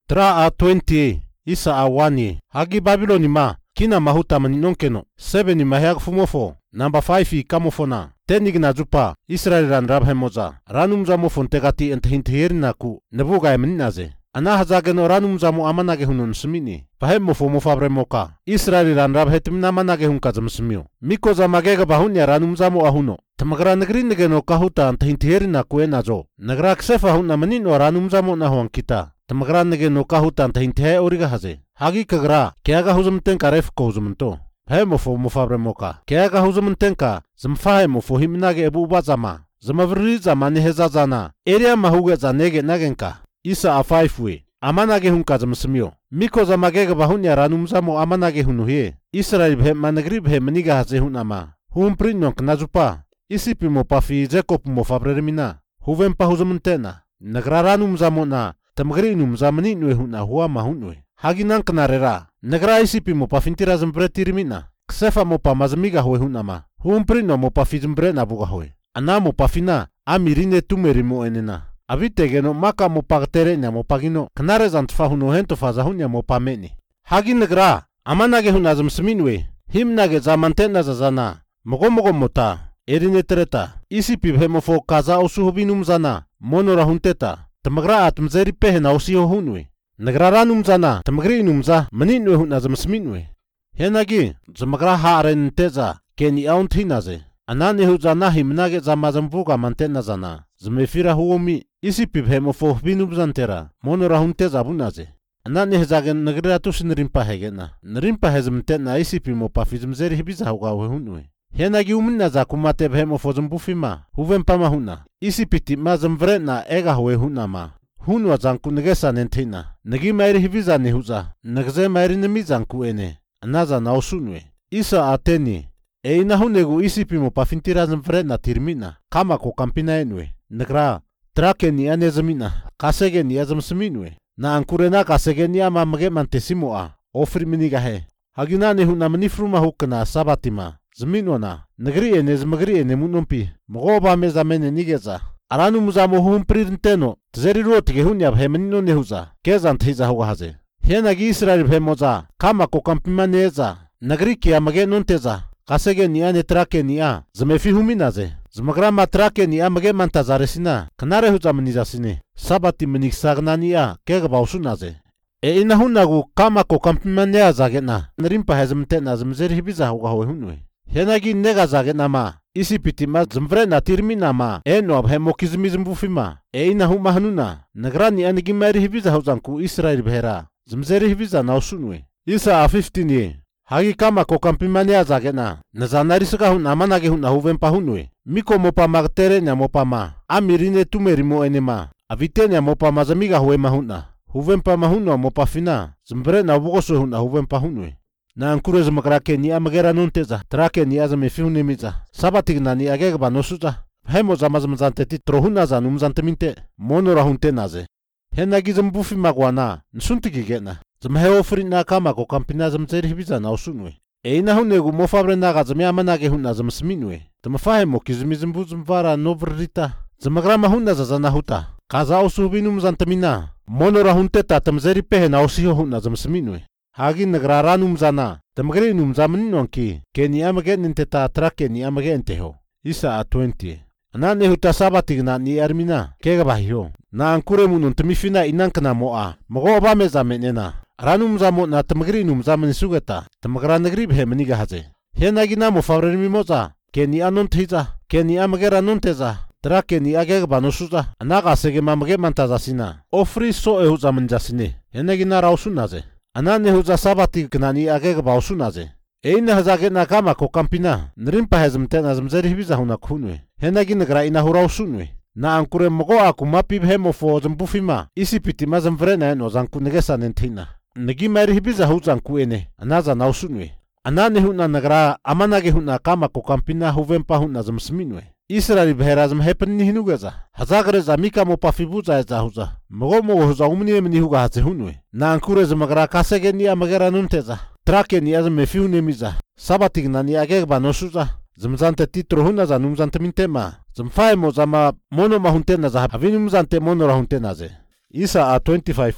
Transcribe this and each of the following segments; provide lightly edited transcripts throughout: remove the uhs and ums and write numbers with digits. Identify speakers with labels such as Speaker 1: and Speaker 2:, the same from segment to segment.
Speaker 1: Tra a 20 isa a 1 hagi Babyloni ma kina mahuta maninonkeno 7 ni mahyak fumofo number 5 kamofona tenigna jupa Israel ran rabhemoza ranumza mofon tegati enthinthirnaku nebuga eminaze ana hazageno ranumza mo amanage hunun smini pahemofo mofabremoka Israel ran rabhetmna manage hunka zamsmio mikoza magega bahunya ranumza mo ahuno tamagra nagrinegeno kahuta enthinthirnaku enazo nagra ksefa hunna manino ranumza mo nahwan kita tamagrannege kahutan tahinte origa haze hagi kagra kyaga huzumten karef ko huzumento hemofo mofabre kyaga huzumten ka zamfahe mofo himnage ebu bazama zamavri zamani hezazana area mahuga zanege nagenka isa a 5 we amanage hunka zamsmio miko zamagega bahunya ranumzamo amanage hunuhie Israel bhe managri bhe maniga haze hunama humprinonk nazupa isipi mo pafi Jacob mofabre mina huvempa huzumtena nagraranumzamo na tamagrinum zamani nwe huna huwa mahunwe haginan knarera nagra isipi mo pafintira zambretirmina ksefa mo pamazmiga hwe hunama humprino mo pafizmbre na buga hwe ana mo pafina amirine tumerimo enena avitegeno maka mo pagtere nya mo pagino knare zantfa huno hento faza hunya mo pameni hagin nagra amanage huna zamsminwe himnage zamantena zazana mogomogo mota erine treta isipi bhemofo kaza osuhubinum zana monora hunteta tamagra atmzeri pehna osio hunwe nagraranum zana tamagri numza maninwe huna zamsminwe henagi zamagra haren teza keni aunthinaze anane hu zana himnage zamazambuga mantena zana zmefira huomi isipi bhemofo binum zantera monora hunteza bunaze anane hezagen nagra tusnrimpa hegena nrimpa hezmtena isipi mo pafizmzeri hibiza hugawe hunwe henagi umna za kumate bhemofo zambufima huvempa mahuna isipiti mazamvrena ega hwe hunama hunwa zanku negesa nentina nagi mairi hiviza nehuza nagze mairi nemizanku ene anaza nausunwe isa ateni eina hunegu isipi mo pafintira zamvrena tirmina kama ko kampina enwe nagra trakeni anezmina kasegeni azamsminwe na ankurena kasegeni ama mage mantesimoa ofriminiga he haginane hunamni fruma hukna sabatima zminwana nagri ene zmagri ene munompi mogoba mezamene nigeza aranu muzamo humprirnteno tzeri rotige hunya bhemenino nehuza kezan thiza hogaze henagi Israel bhemoza kama ko kampimaneza nagri kia mage nonteza kasege niane trake nia zmefi huminaze zmagra matrake nia mage mantazaresina knare huzamnizasine sabati menisagnania kega bausunaze ina hunagu kama ko kampimaneza zagena nrimpa hezmtena zmzeri hibiza hoga hunwe henagi nega zagenama isipitima zmvrena tirminama eno abhemokizmizmbufima ina huma hanuna nagrani anigimari hibiza huzanku Israel bhera zmzeri hibiza nausunwe isa a 15 hagi kama ko kampimania zagena nazanarisga hun amanage hun huvempa hunwe miko mopa magtere nya mopa ma amirine tumerimo enema avitenya mopa mazamiga huwe mahuna huvempa mahunwa mopa fina zmvrena bugoso hun huvempa hunwe na ankure zmagrake ni amagera nonteza trake ni azamefihunemiza sabatigna ni agegba nosuza hemo zamazmzanteti trohuna zanumzanteminte monora huntenaze henagi zambufi magwana nsuntigigena zamheofrina kama ko kampina zamzeri hibiza nausunwe eina hunegu mofabre naga zamiamanage hunna zamsminwe tamafahemo kizmizmbu zmvara novrita zamagrama hunna zazanahuta kaza osubinum zantamina monora hunteta tamzeri pehena osiho hunna zamsminwe hagi nagraranum zana tamagrinum zamaninonki keni amage ninteta trake ni amage enteho isa a 20 anane huta sabatigna ni armina kega bahio na ankure munun temifina inankna moa mogo obame zamenena ranum zamo na tamagrinum zaman sugata tamagranagri bhemaniga haze henagina mo favremi moza keni anon thiza keni amage ranonteza trake ni age banosuza anaga sege mamage mantazasina ofri so ehu zaman jasine henagina rausunaze anane huza sabati knani agega bausunaze eina hazage nakama ko kampina nrimpa hezmtena zmzeri hibiza huna kunwe henagi nagra ina hurausunwe na ankure mogo akumapi bhemofo zmbufima isipiti mazmvrena no zanku negesa nentina nagi mari hibiza huzanku ene anaza nausunwe anane huna nagra amanage huna kama ko kampina huvempa huna zmsminwe Israel bherazm hepni hinugeza hazagre zamika mo pafibuza za huza mogo huza umni mni huga haze hunwe na ankure zmagra kasege ni amagera nunteza trake ni azmefihunemiza sabatigna ni agegba nosuza zmzante titro huna za numzante mintema zmfaemo zama mono mahuntena za havinumzante mono rahuntena ze isa a 25 we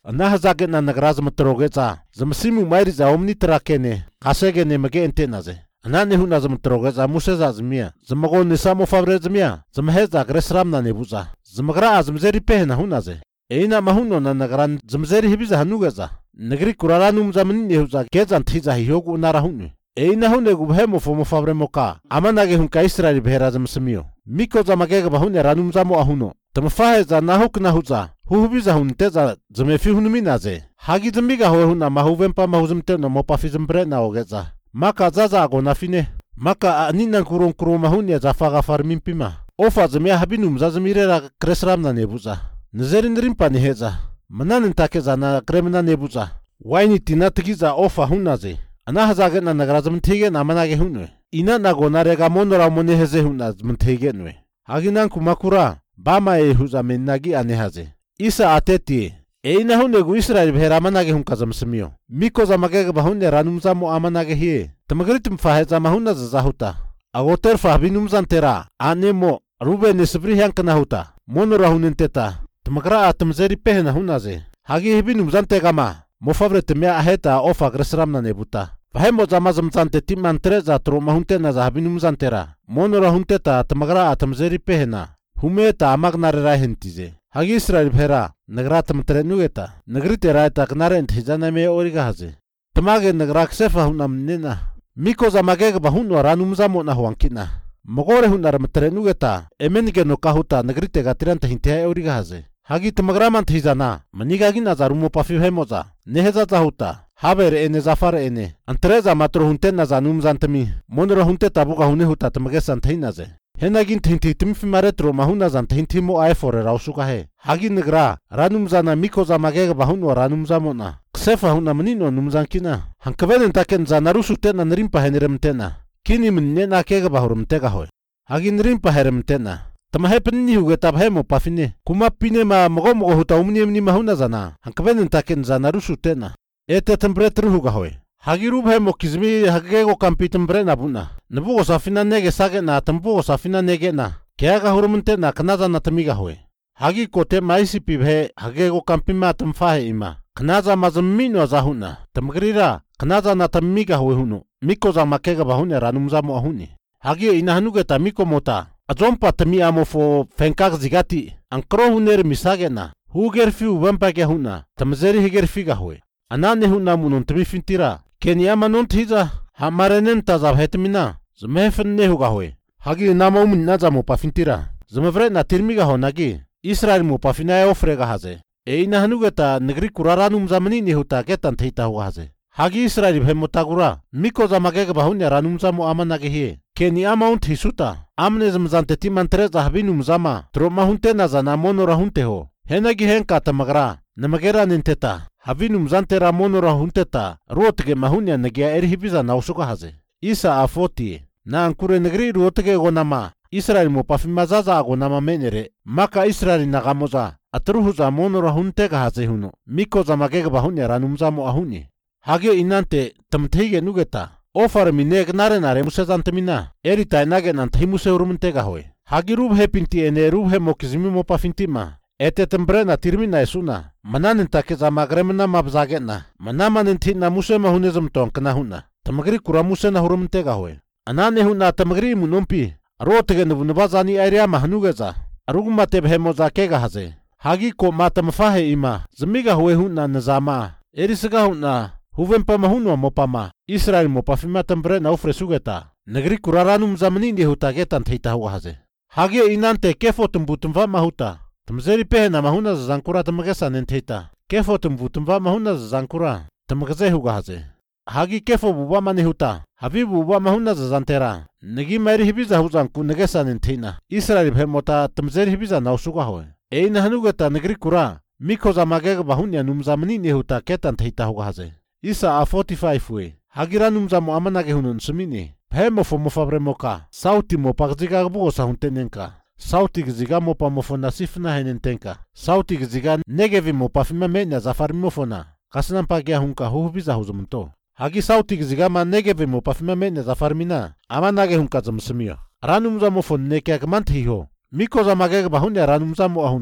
Speaker 1: Nah zaget na negara zmetrogeza. Zmsimu mairiza omni trakene. Kasegene mage entenaze. Anane huna zmetrogeza museza zmia. Zmago nisamo fabrezmia. Zmheza gresram na nebuza. Zmagra azmzeri pehna hunaze. Eina mahuno na nagaran zmzeri hibiza hanugeza. Negri kuraranum zamni nehuza gezan thiza hiyogu narahunu. Eina hune gubhemo fomo fabremoka. Amanage hunka Israeli behera zmsmio. Miko zamagega bahune ranum zamo ahuno. Tamfaheza nahuk nahuza. Hubiza hunteza zmefi hunuminaze. Hagi zmiga huna mahuvempa mahuzmte no mopafizmbre na ogeza. Maka zaza agonafine. Maka anina kurun mahunya zafaga farmimpima. Ofa zmia habinum zazmirera kresram na nebuza. Nzerin rimpa niheza. Mananin takeza na kremna nebuza. Waini tinatigiza ofa hunaze. Anahazaget na nagrazmtige na manage hunwe. Ina nagonarega monora moneheze hunazmtige nwe. Haginan kumakura. Bama huza menagi anehaze. Isa ateti. Eina hunegu Israel behera manage hunkazamsmio. Miko zamagega bahunne ranumzamo amanage hie. Tamagritum faheza mahuna zahuta. Agoter fahbinum zantera. Anemo Ruben nisbri hankana huta. Monora hunenteta. Tamagra atamzeri pehna hunaze. Hagi hibinum zantegama. Mofavret mea aheta ofa gresramna nebuta. Vahemo zamazam zante timantreza troma huntena zahabinum zantera. Monora hunteta tamagra atamzeri pehna. Humeta amagnare hentize. Hagi Israel behera. Nagratam trenugeta. Nagrite raita knarent hizana me origahaze. Tamage nagraksefa hunam nena. Miko zamagega bahunwa ranumzamo na huankina. Mogore hunaram trenugeta. Emenige no kahuta nagrite gatiranta hintea origahaze. Hagi tamagraman hizana. Manigagi nazarumo pafihemoza. Neheza zahuta. Haber ene zafar ene. Antreza matro huntena zanumzantami. Monora hunte tabuga hunehuta tamagesan teinaze. Henagin tintitim fimaretro mahuna zantintimo aefore rausuka he. Hagi negra, ranumzana miko zamagega bahunwa ranumzamona. Ksefa huna manino numzankina. Hankaveden taken zanarusu tena nrimpa heneremtena. Kini mnena kega bahurumtega hoy. Hagi nrimpa heremtena. Tamahepenni hugetab hemo pafine. Kumapine ma mogomogo huta umniemni mahuna zana. Hankaveden taken zanarusu tena. Ete tempretru huga hoy. Hagirub hemo kizmi hagego kampitem brena buna. Nabugo safina nege sage na tambugo safina nege na. Keaga hurumte na kanaza na tamiga hoy. Hagi kote maisi pibhe hagego kampima tamfahe ima. Kanaza mazamino zahuna. Tamgrira kanaza na tamiga hoy huno. Miko za makega bahune ranumzamo ahuni. Hagi inahanuge ta miko mota. Azompa tami amo fo fenkag zigati. Ankro huner misage na. Hugerfi ubampage huna. Tamzeri higerfiga hoy. Anane huna munon tamifintira. Kenya manon tiza hamarenen taza hetmina zmehfenne huga hoy. Hagi namo munna za mopafintira. Zmevre na tirmiga honagi. Israel mopafina ofrega haze. Eina hanugeta negri kuraranum zamani nihuta getan thita huga haze. Hagi Israel bhemotagura. Miko za magega bahunya ranum zamo amanage hie. Kenya mount hisuta. Amne zmzante timantreza habinum zama. Troma hunte na zana monora hunte ho. Henagi henka tamagra. Namagera ninteta. Havinum zantera monora hunteta. Ruotge mahunya nagia erhibiza nausuka haze. Isa afoti. Na ankure negri ruotge gonama. Israel mo pafimazaza gonama menere. Maka Israel nagamoza. Atruhuza monora huntega haze huno. Miko za magega bahunya ranumzamo ahuni. Hage inante tamthige nugeta. Ofar mineg nare musezantemina. Erita enage nantahimuse urumtega hoy. Hagi rubhe pinti ene rubhe mokizimi mo pafintima. Ete tembrena tirmina esuna. Mananin take za magremna mabzagena. Manamanin tina muse mahunizm tonkna huna. Tamagri kuramuse na hurumtega hoy. Anane huna tamagri munompi. Rotge nubazani area mahnugeza. Arugma tebhemoza kega haze. Hagi ko matamfahe ima. Zmiga hoy huna nazama. Erisiga huna. Huvempa mahunwa mopama. Israel mopafima tembrena ofresugeta. Negri kuraranum zamani hutagetan thita huwa haze. Hagi inante kefo tumbutumva mahuta. Tamzeri pehna mahuna zankura tamagesa nenteta. Kefo tumbutumva mahuna zankura. Tamagese huga haze. Hagi kefo buba mani huta. Habibu buba mahuna zantera. Negi meri hibiza huzanku negesa nentina. Israel bhemota tamzeri hibiza nausuga hoy. Eina hanugeta negri kura. Miko zamagega bahunya numzamani nehuta ketan thita huga haze. Isa a 45 we. Hagira numzamo amanage hunun sumini. Bhemo fo mofabremoka. Sauti mo pagziga bugo sa huntenenka. Sauti gziga mo pa mofona sifna henentenka. Sauti gziga negevi mo pa fima menya zafari mofona. Kasinan pagia hunka hubiza huzumunto. Hagi sauti gziga ma negevi mo pa fima menya zafari mina. Amanage hunka zamsumio. Ranumza mo fon nekeak manthi ho. Miko za magega bahunya ranumza mo ahuno.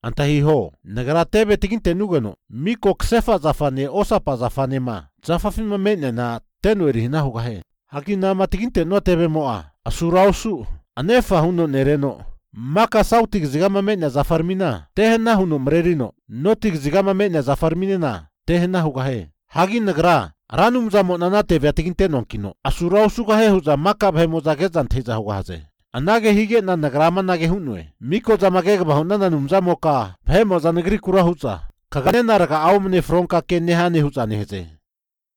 Speaker 1: antahiho negara tebe tikin tenugeno miko ksefa zafane osapa zafane ma zafafima menya na tenu erihina hugahe hakina ma tikin tenua tebe moa asurausu anefa huno nereno maka sautik zigama menya zafarmina tehena huno mrerino notik zigama menya zafarminena tehena hugahe hagi negara ranum zamo nana tebe tikin tenonkino asurausu gahe huza maka bhemo zagezan teiza hugahaze anage hige na nagrama nage hunwe miko zamage bahuna na numza moka bhemo za negri kura huza kagane naraka aumne fronka ke nehane huza neheze